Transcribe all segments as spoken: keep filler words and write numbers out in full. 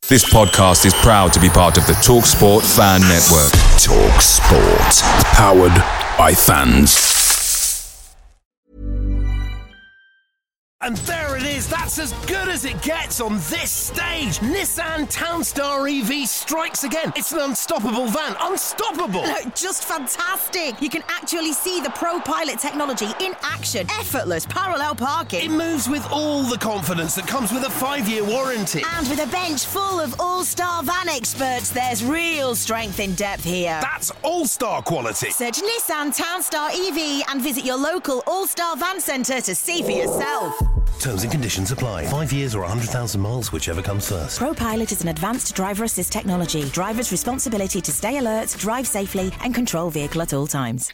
This podcast is proud to be part of the TalkSport Fan Network. TalkSport. Powered by fans. And there it is, that's as good as it gets on this stage. Nissan Townstar E V strikes again. It's an unstoppable van, unstoppable. Look, just fantastic. You can actually see the ProPilot technology in action. Effortless parallel parking. It moves with all the confidence that comes with a five-year warranty. And with a bench full of all-star van experts, there's real strength in depth here. That's all-star quality. Search Nissan Townstar E V and visit your local all-star van centre to see for yourself. Terms and conditions apply. Five years or one hundred thousand miles, whichever comes first. ProPilot is an advanced driver assist technology. Driver's responsibility to stay alert, drive safely and control vehicle at all times.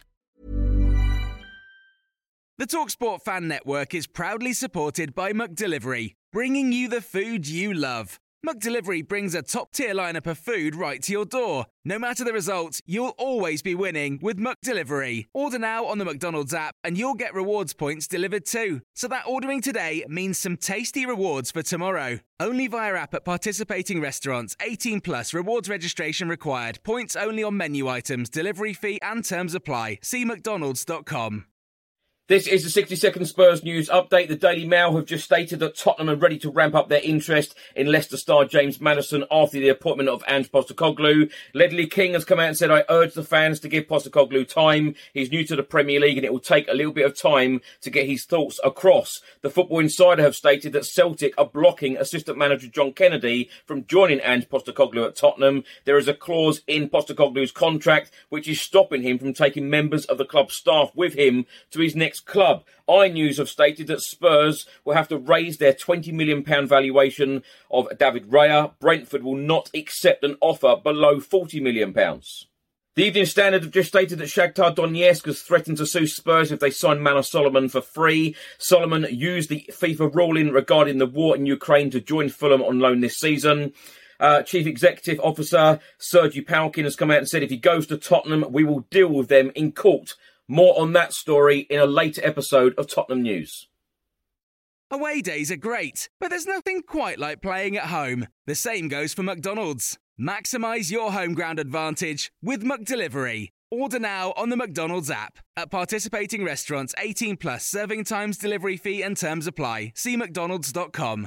The TalkSport Fan Network is proudly supported by McDelivery, bringing you the food you love. McDelivery brings a top-tier lineup of food right to your door. No matter the result, you'll always be winning with McDelivery. Order now on the McDonald's app and you'll get rewards points delivered too. So that ordering today means some tasty rewards for tomorrow. Only via app at participating restaurants. eighteen plus, rewards registration required. Points only on menu items, delivery fee and terms apply. See mcdonalds dot com. This is the sixty second Spurs news update. The Daily Mail have just stated that Tottenham are ready to ramp up their interest in Leicester star James Maddison after the appointment of Ange Postecoglou. Ledley King has come out and said, I urge the fans to give Postecoglou time. He's new to the Premier League and it will take a little bit of time to get his thoughts across. The Football Insider have stated that Celtic are blocking assistant manager John Kennedy from joining Ange Postecoglou at Tottenham. There is a clause in Postecoglou's contract which is stopping him from taking members of the club staff with him to his next club. iNews have stated that Spurs will have to raise their twenty million pounds valuation of David Raya. Brentford will not accept an offer below forty million pounds. The Evening Standard have just stated that Shakhtar Donetsk has threatened to sue Spurs if they sign Manor Solomon for free. Solomon used the FIFA ruling regarding the war in Ukraine to join Fulham on loan this season. Uh, Chief Executive Officer Sergi Palkin has come out and said if he goes to Tottenham, we will deal with them in court. More on that story in a later episode of Tottenham News. Away days are great, but there's nothing quite like playing at home. The same goes for McDonald's. Maximise your home ground advantage with McDelivery. Order now on the McDonald's app. At participating restaurants, eighteen plus, serving times, delivery fee and terms apply. See mcdonalds dot com.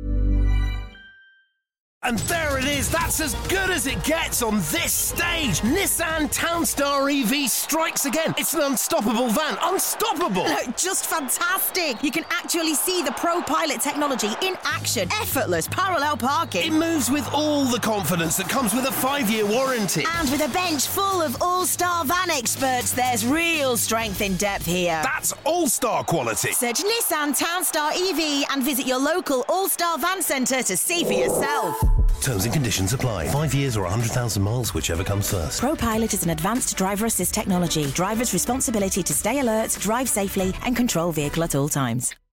And there it is, that's as good as it gets on this stage. Nissan Townstar E V strikes again. It's an unstoppable van, unstoppable. Look, just fantastic. You can actually see the ProPilot technology in action. Effortless parallel parking. It moves with all the confidence that comes with a five-year warranty. And with a bench full of all-star van experts, there's real strength in depth here. That's all-star quality. Search Nissan Townstar E V and visit your local all-star van centre to see for yourself. Terms and conditions apply. Five years or one hundred thousand miles, whichever comes first. ProPilot is an advanced driver assist technology. Driver's responsibility to stay alert, drive safely and control vehicle at all times.